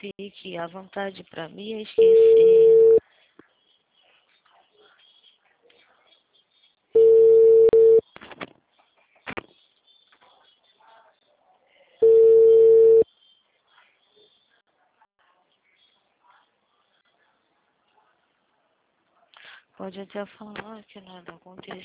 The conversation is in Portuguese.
fique à vontade pra me esquecer. Pode até falar que nada aconteceu.